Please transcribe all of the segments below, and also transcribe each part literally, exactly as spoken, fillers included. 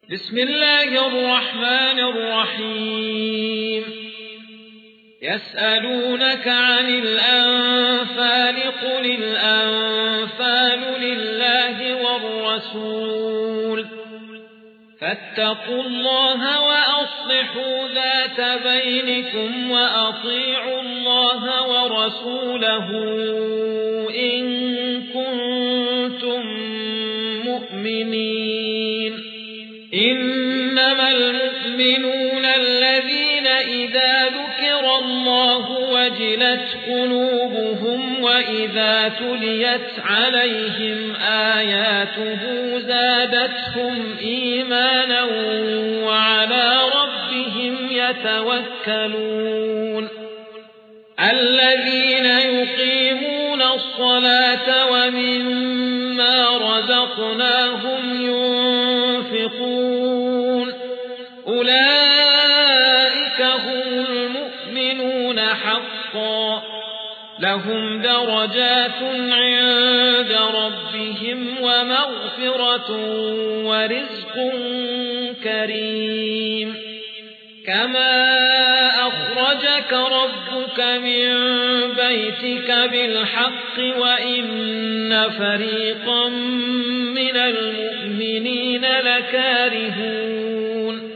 بسم الله الرحمن الرحيم يسألونك عن الأنفال قل الأنفال لله والرسول فاتقوا الله وأصلحوا ذات بينكم وأطيعوا الله ورسوله إن كنتم مؤمنين إنما المؤمنون الذين إذا ذكر الله وجلت قلوبهم وإذا تليت عليهم آياته زادتهم إيمانا وعلى ربهم يتوكلون الذين يقيمون الصلاة ومما رزقناهم ينفقون أولئك هم المؤمنون حقا لهم درجات عند ربهم ومغفرة ورزق كريم كما أخرجك ربك من بيتك بالحق وإن فريقا من المؤمنين لكارهون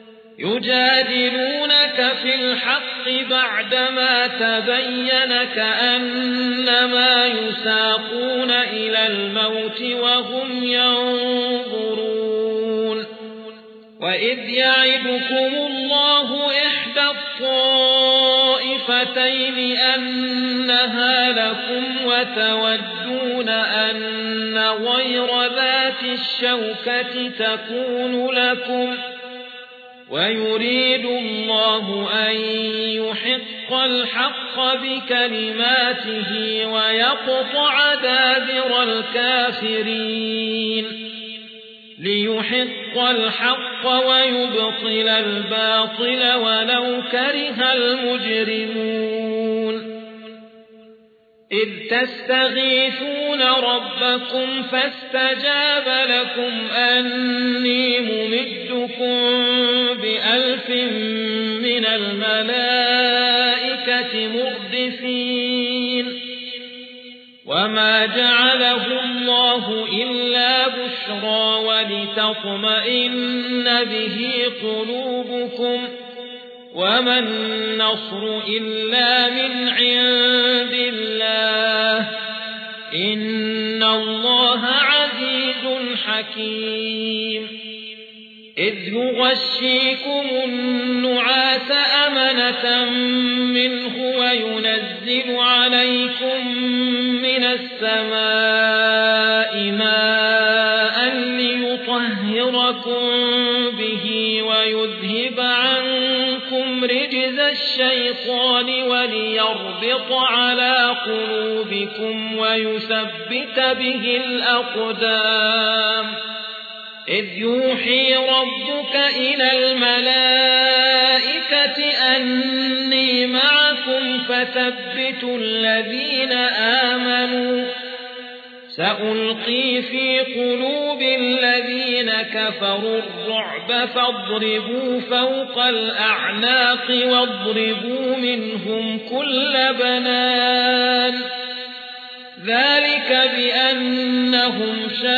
يجادلونك في الحق بعدما تبين كأنما يساقون إلى الموت وهم ينظرون وإذ يعدكم الله إحدى الطائفتين أنها لكم وتودون أن غير ذات الشوكة تكون لكم ويريد الله أن يحق الحق بكلماته ويقطع دابر الكافرين ليحق الحق ويبطل الباطل ولو كره المجرمون إذ تستغيثون ربكم فاستجاب لكم أني ممدكم بألف من الملائكة مردفين وما جعله الله إلا بشرى ولتطمئن به قلوبكم وما النصر إلا من عند الله إن الله عزيز حكيم إذ يغشيكم النعاس أمنة منه وينزل عليكم من السماء ماء ليطهركم به ويذهب عنكم رجز الشيطان وليربط على قلوبكم ويثبت به الأقدام إذ يوحي ربك إلى الملائكة أني معكم فثبتوا الذين آمنوا سألقي في قلوب الذين كفروا الرعب فاضربوا فوق الأعناق واضربوا منهم كل بنان ذلك بأنهم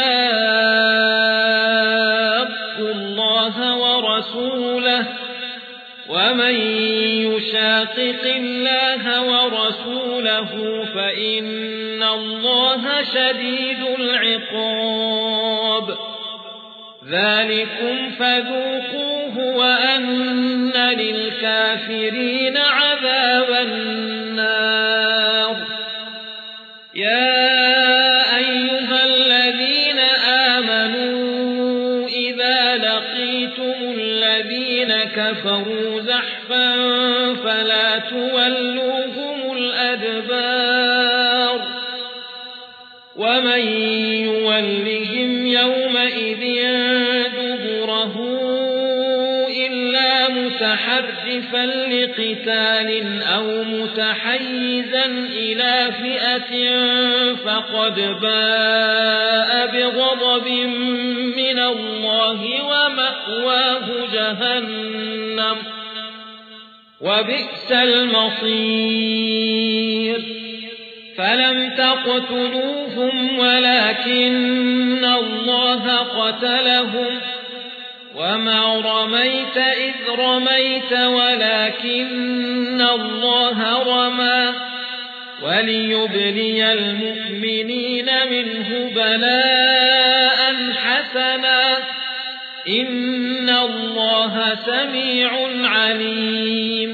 شاقوا الله ورسوله ومن يشاقق الله ورسوله فإن الله شديد العقاب ذلكم فذوقوه وأن للكافرين عذاب النار يا أيها الذين آمنوا إذا لقيتم الذين كفروا زحفا فلا تولوهم الأدبار ومن يولهم يومئذ دبره إلا متحرفا لقتال أو متحيزا إلى فئة فقد باء بغضب من الله ومأواه جهنم وبئس المصير فلم تقتلوهم ولكن الله قتلهم وما رميت إذ رميت ولكن الله رمى وليبلي المؤمنين منه بلاء حسنا إن الله سميع عليم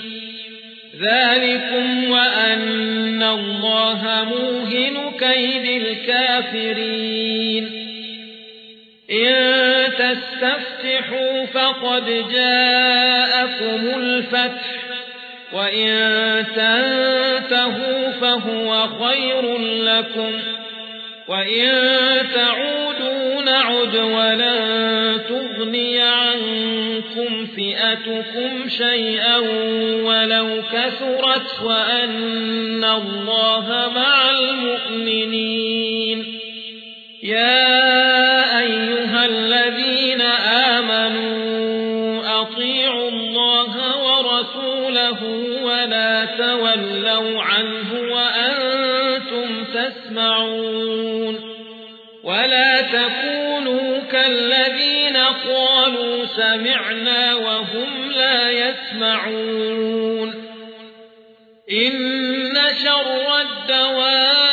ذلكم وأن الله موهن كيد الكافرين إن تستفتحوا فقد جاءكم الفتح وإن تنتهوا فهو خير لكم وإن تعودوا نعد ولن تغني عنكم فئتكم شيئا ولو كثرت وأن الله مع المؤمنين يا أيها الذين آمنوا أطيعوا الله ورسوله ولا تولوا عنه وأنتم تسمعون ولا تكونوا كالذين قالوا سمعنا وهم لا يسمعون إن شر الدواب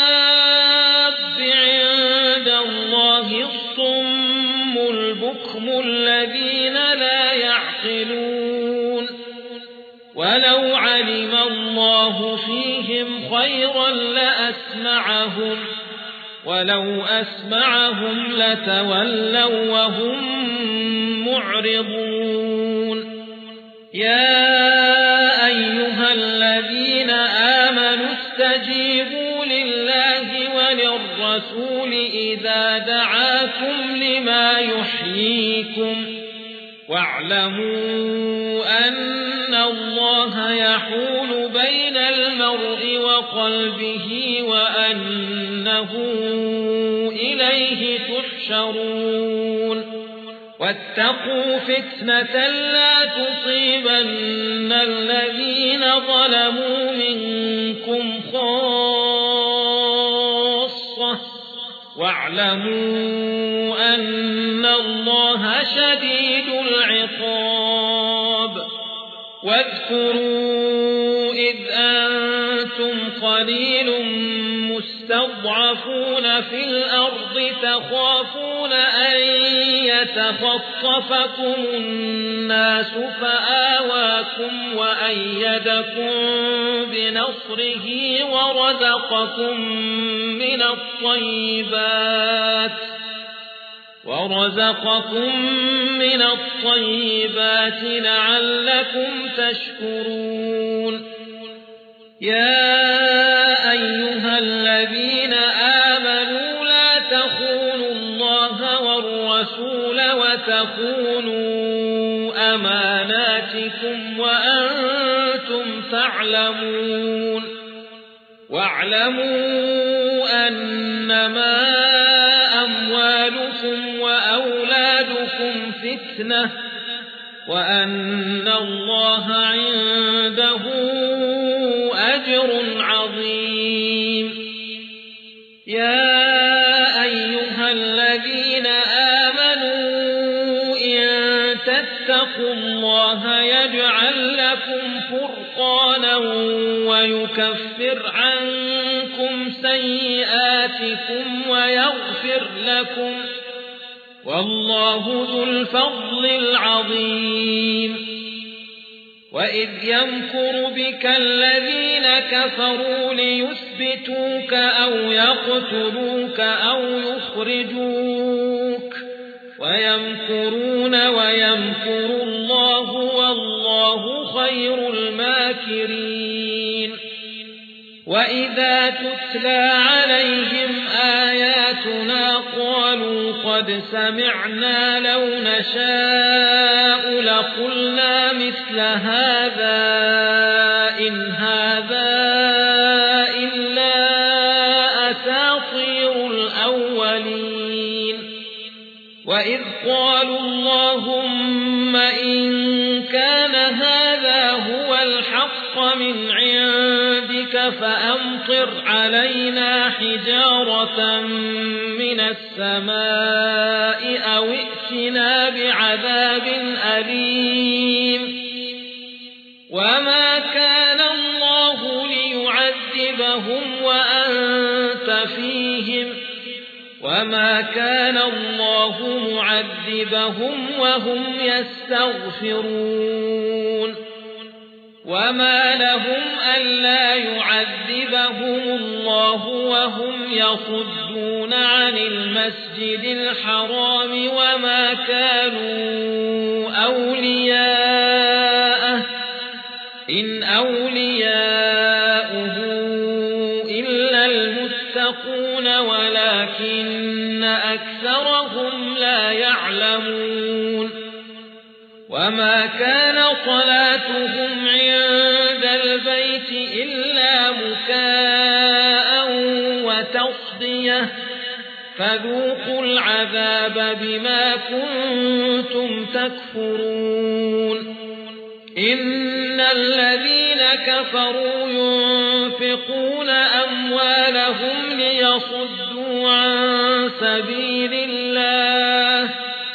عند الله الصم البكم الذين لا يعقلون ولو علم الله فيهم خيرا لأسمعهم ولو أسمعهم لتولوا وهم معرضون يا أيها الذين آمنوا استجيبوا لله وللرسول إذا دعاكم لما يحييكم واعلموا أن الله يحول بين المرء وقلبه وأنه إليه تحشرون واتقوا فتنة لا تصيبن الذين ظلموا منكم خاصة واعلموا أن الله شديد العقاب واذكروا إذ أنتم قليل مستضعفون في الأرض تخافون أن يتخطفكم الناس فآواكم وأيدكم بنصره ورزقكم من الطيبات ورزقكم من الطيبات لعلكم تشكرون يا أيها الذين آمنوا لا تخونوا الله والرسول وتخونوا أماناتكم وأنتم تعلمون واعلموا أنما أموالكم وأولادكم فتنة وأن الله عنده أجر عظيم يا أيها الذين آمنوا إن تتقوا الله يجعل لكم فرقانا ويكفر عنكم سيئاتكم ويغفر لكم والله ذو الفضل العظيم وإذ يمكر بك الذين كفروا ليثبتوك أو يقتلوك أو يخرجوك ويمكرون ويمكر الله والله خير الماكرين وإذا تتلى عليهم آياتنا قالوا قد سمعنا لو نشاء نشاء لقلنا مثل هذا إن هذا إلا أساطير الأولين وإذ قالوا اللهم إن كان هذا هو الحق من عندك فأمطر علينا حجارة من السماء أو ائتنا بعذاب أليم وما كان الله ليعذبهم وأنت فيهم وما كان الله معذبهم وهم يستغفرون وما لهم ألا يعذبهم الله وهم يصدون عن المسجد الحرام وما كانوا أولياءه إن أولياؤه إلا المتقون ولكن أكثرهم لا يعلمون وما كان صلاتهم عند البيت إلا مكاء وتصدية فذوقوا العذاب بما كنتم تكفرون إن الذين كفروا ينفقون أموالهم ليصدوا عن سبيل الله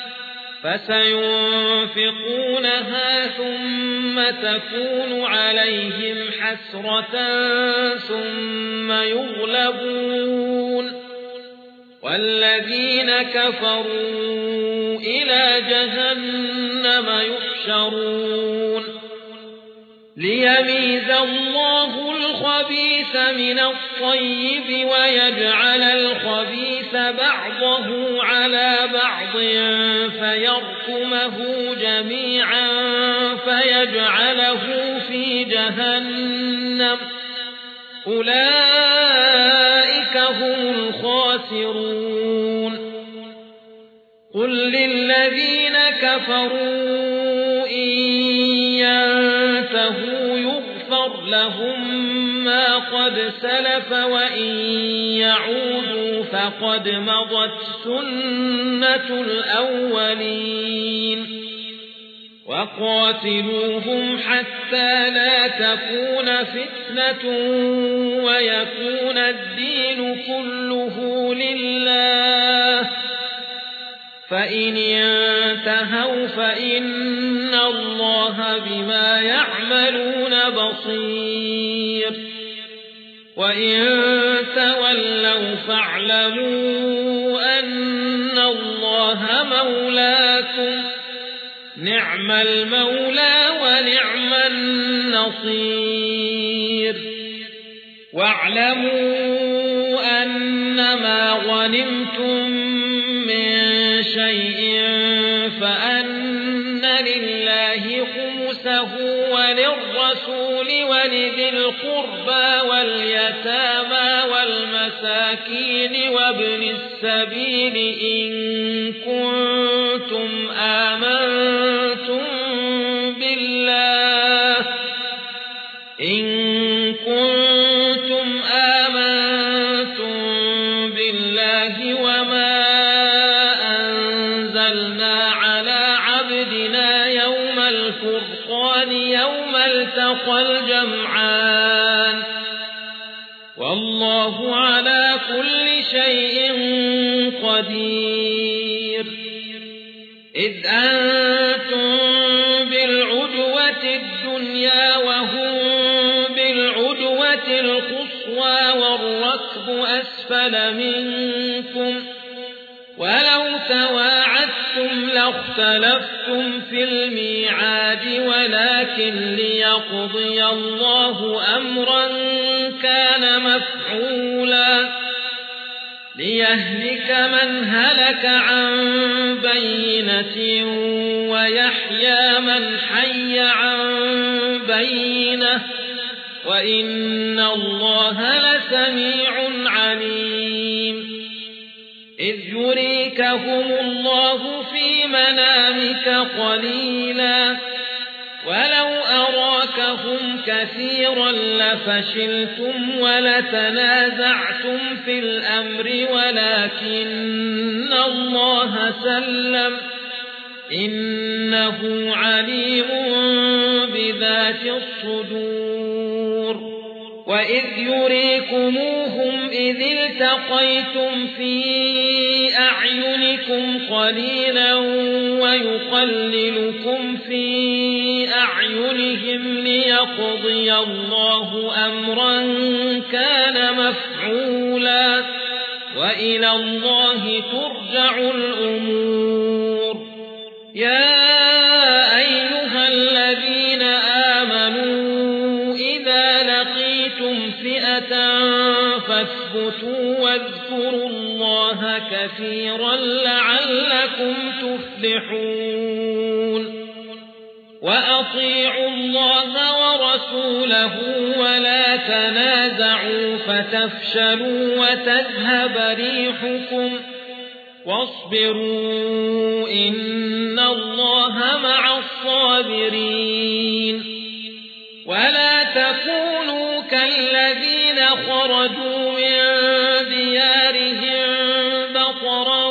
فسينفقونها ثم تكون عليهم حسرة ثم يغلبون والذين كفروا إلى جهنم يحشرون ليميز الله الخبيث من الطيب ويجعل الخبيث بعضه على بعض فيركمه جميعا فيجعله في جهنم أولئك هم الخاسرون قل للذين كفروا إن ينتهوا يغفر لهم ما قد سلف وإن يعودوا فقد مضت سنة الأولين وقاتلوهم حتى لا تكون فتنة ويكون الدين كله لله فإن انتهوا فإن الله بما يعملون بصير وإن تولوا فاعلموا أن الله مولاكم نعم المولى ونعم النصير واعلموا أنما غنمتم من شيء فأن لله خمسه وللرسول ولذي القربى واليتامى والمساكين وابن السبيل إن كنتم آمنتم بالله إن كنتم آمنتم بالله وما أنزلنا على عبدنا يوم الفرقان يوم التقى الجمعان والله على كل شيء قدير إذ أنتم بالعدوة الدنيا وهم بالعدوة القصوى والركب أسفل منكم ولو تواعدتم لاختلفتم في الميعاد ولكن ليقضي الله أمرا كان مفعولا ليهلك من هلك عن بينة ويحيى من حي عن بينة وإن الله لسميع عليم إذ يريكهم الله في منامك قليلا قليلا ولو أراكهم كثيرا لفشلتم ولتنازعتم في الأمر ولكن الله سلم إنه عليم بذات الصدور وإذ يريكموهم إذ التقيتم في أعينكم قليلا ويقللكم في أعينهم ليقضي الله أمرا كان مفعولا وإلى الله ترجع الأمور يا أيها الذين آمنوا إذا لقيتم فئة فاثبتوا واذكروا الله كثيرا لعلكم تفلحون وأطيعوا الله ورسوله ولا تنازعوا فتفشلوا وتذهب ريحكم واصبروا إن الله مع الصابرين ولا تكونوا كالذين خرجوا من ديارهم بطرا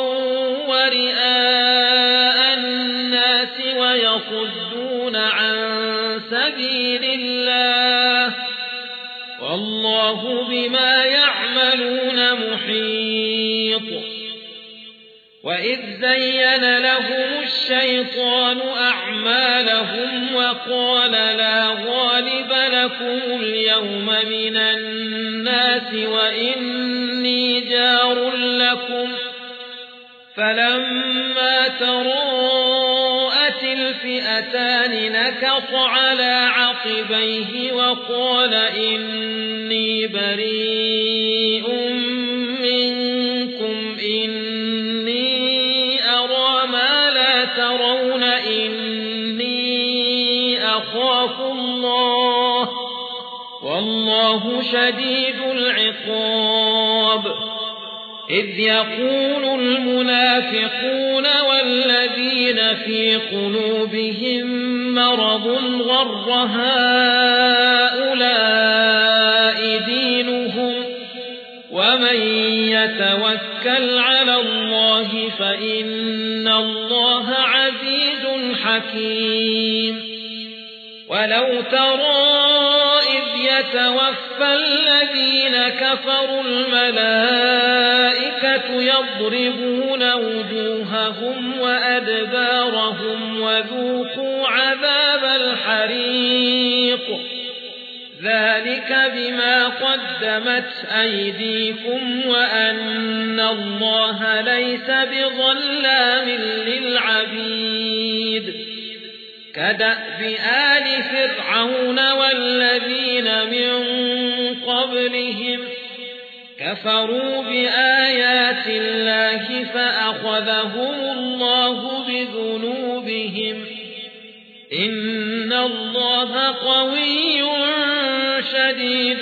ورئاء الناس ويصدون عن سبيل الله والله بما يعملون محيط وإذ زين لهم الشيطان أعمالهم وقال لا غالب لكم اليوم من الناس وإني جار لكم فلما تراءت الفئتان نكص على عقبيه وقال إني بريء منكم إني أرى ما لا ترون إني أخاف الله والله شديد العقاب إذ يقول المنافقون والذين في قلوبهم مرض غر هؤلاء دينهم ومن يتوكل على الله فإن الله عزيز حكيم ولو ترى إذ يتوفى الذين كفروا الملائكة يضربون وجوههم وأدبارهم وذوقوا عذاب الحريق ذلك بما قدمت أيديكم وأن الله ليس بظلام للعبيد كدأب آل فرعون والذين من قبلهم كفروا بآيات الله فأخذهم الله بذنوبهم إن الله قوي شديد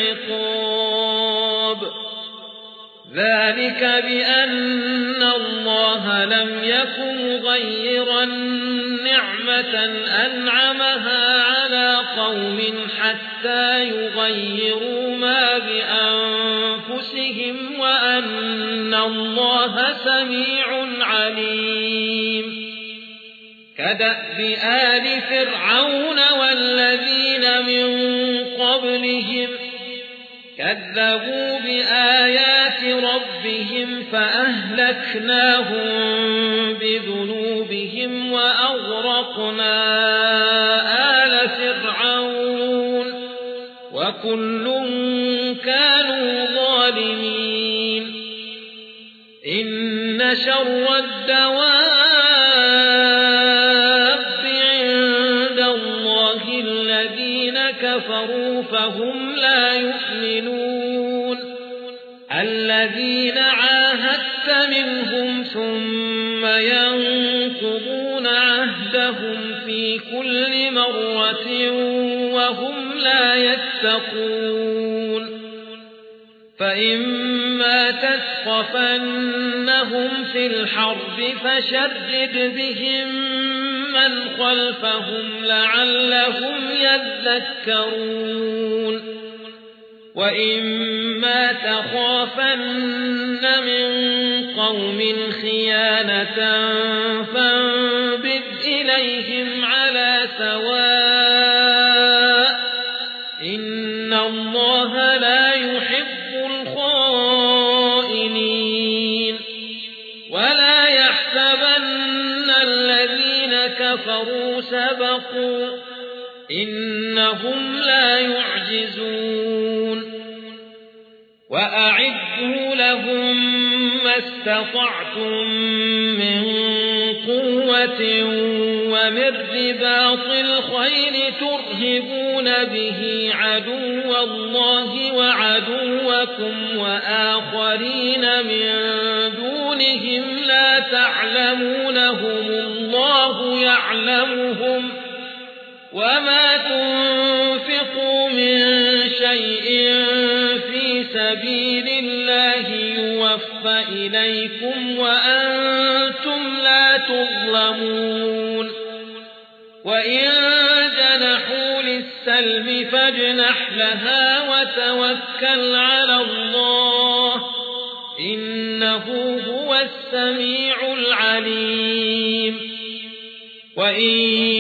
العقاب ذلك بأن الله لم يكن مغيرا نعمة أنعمها على قوم حتى يغيروا ما بأنفسهم وأن الله سميع عليم كدأب آل فرعون والذين من قبلهم كذبوا بآيات ربهم فأهلكناهم بذنوبهم وأغرقنا آل فرعون وكل كانوا ظالمين إن شر الدواب عند الله الذين كفروا فهم لا يؤمنون الذين عاهدت منهم ثم ينقضون عهدهم في كل مرة وهم لا يتقون فإما تثقفنهم في الحرب فشرد بهم من لمن خلفهم لعلهم يذكرون وإما تخافن من قوم خيانة فانبذ إليهم على سواء إن الله لا يحب الخائنين ولا يحسبن الذين كفروا سبقوا إنهم لا يعجزون وأعدوا لهم ما استطعتم من قوة ومن رباط الخيل ترهبون به عدو الله وعدوكم وآخرين من دونهم لا تعلمونهم الله يعلمهم وما تنفقوا من شيء في سبيل الله يوفى إليكم وأنتم لا تظلمون وإن جنحوا للسلم فاجنح لها وتوكل على الله إنه هو السميع العليم وإن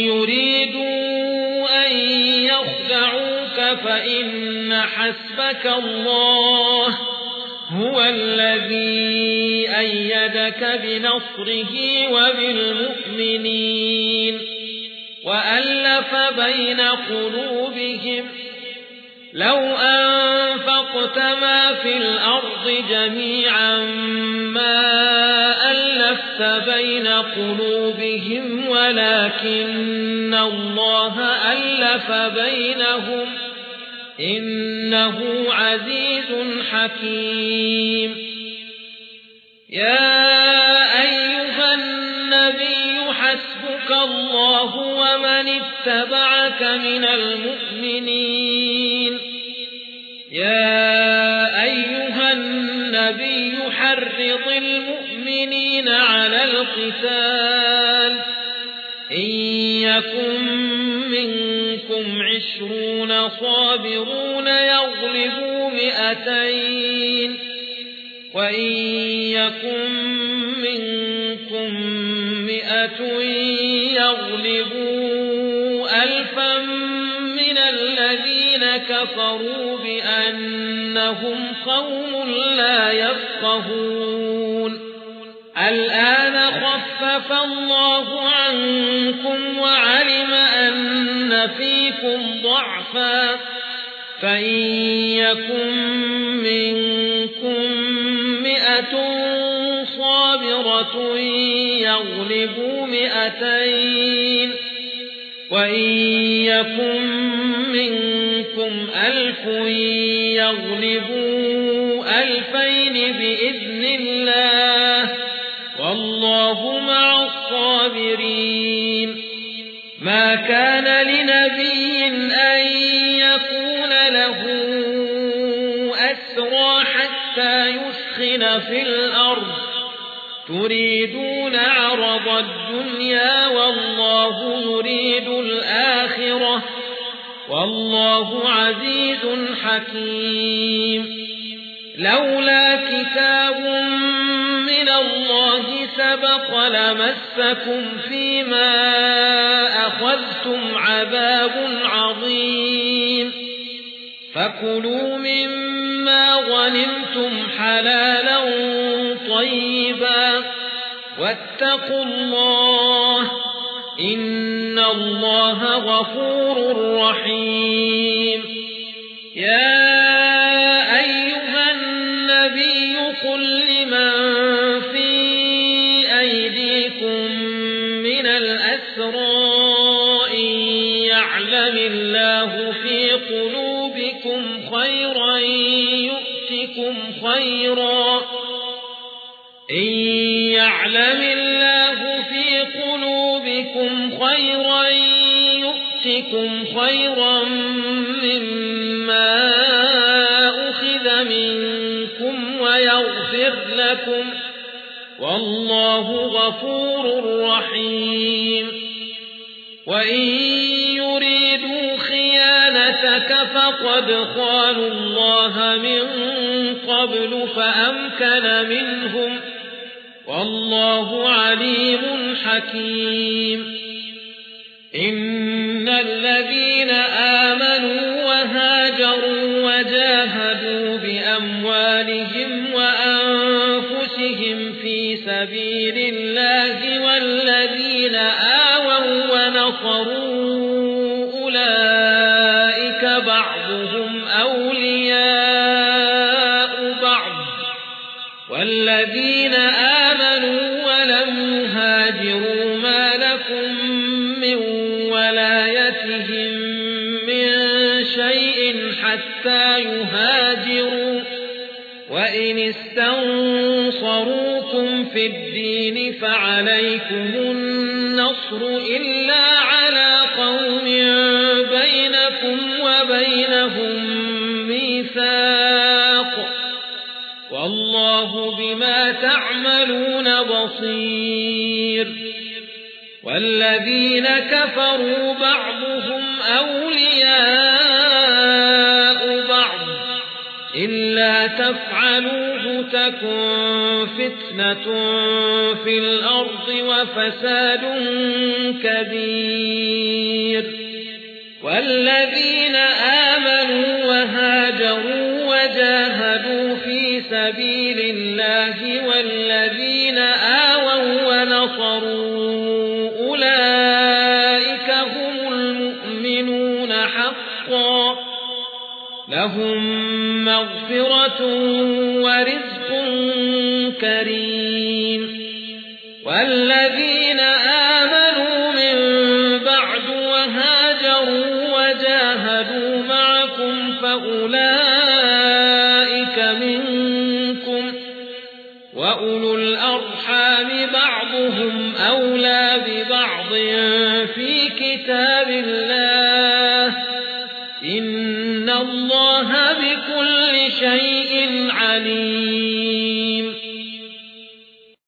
يريدوا أن يخدعوك فإن حسبك الله هو الذي أيدك بنصره وبالمؤمنين وألف بين قلوبهم لو أنفقت ما في الأرض جميعا ما ألفت بين قلوبهم ولكن الله ألف بينهم إنه عزيز حكيم يا أيها النبي حسبك الله ومن اتبعك من المؤمنين يا أيها النبي حرض المؤمنين على القتال إن يكن منكم عشرون صابرون يغلبوا مئتين وإن يكن منكم مئة يغلبوا ألفا من الذين كفروا بأنهم قوم لا يفقهون الآن خفف الله عنكم وعلم أن فيكم ضعفا فإن يكن منكم مئة صابرة يغلبوا مئتين وإن يكن منكم ألف يغلبوا ألفين بإذن الله والله مع الصابرين ما كان لنبي أن يكون له أسرى حتى يسخن في الأرض تريدون عرض الدنيا والله يريد الآخرة والله عزيز حكيم لولا كتاب من الله سبق لمسكم فيما أخذتم عذاب عظيم فكلوا مما غنمتم حلالا طيبا واتقوا الله إن الله غفور رحيم يا أيها النبي قل لمن في أيديكم من الأسرى إن يعلم الله في قلوبكم خيرا يؤتكم خيرا إن يعلم الله في قلوبكم خيرا يؤتكم خيرا مما أخذ منكم ويغفر لكم والله غفور رحيم وإن يريدوا خيانتك فقد خانوا الله من قبل فأمكن منهم والله عليم حكيم إن الذين آمنوا وهاجروا وجاهدوا بأموالهم وأنفسهم في سبيل الله والذين آووا ونصروا أولئك بعضهم أولياء بعض والذين آمنوا ولم يهاجروا ما لكم من ولايتهم من شيء حتى يهاجروا وإن استنصروكم في الدين فعليكم النصر إلا على قوم بينكم وبينهم ميثاق والله بما تعملون بصير والذين كفروا بعضهم أولياء بعض إلا تفعلوه تكن فتنة في الأرض وفساد كبير والذين آمنوا وهاجروا وجاهدوا في سبيل الله والذين آووا ونصروا أولئك هم المؤمنون حقا لهم مغفرة ورزق كريم والذين آمنوا من بعد وهاجروا وجاهدوا معكم فأولئك منكم وأولو الأرحام بعضهم أولى ببعض في كتاب الله إن الله بكل شيء عليم